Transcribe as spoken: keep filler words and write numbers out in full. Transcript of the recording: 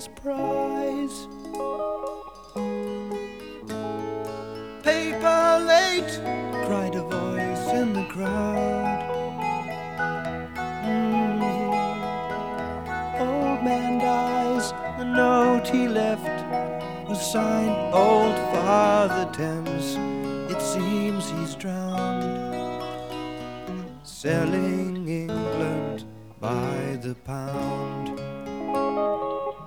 his prize. Paper late, cried a voice in the crowd. Mm. Old man dies, the note he left was signed Old Father Thames. It seems he's drowned, selling England by the pound.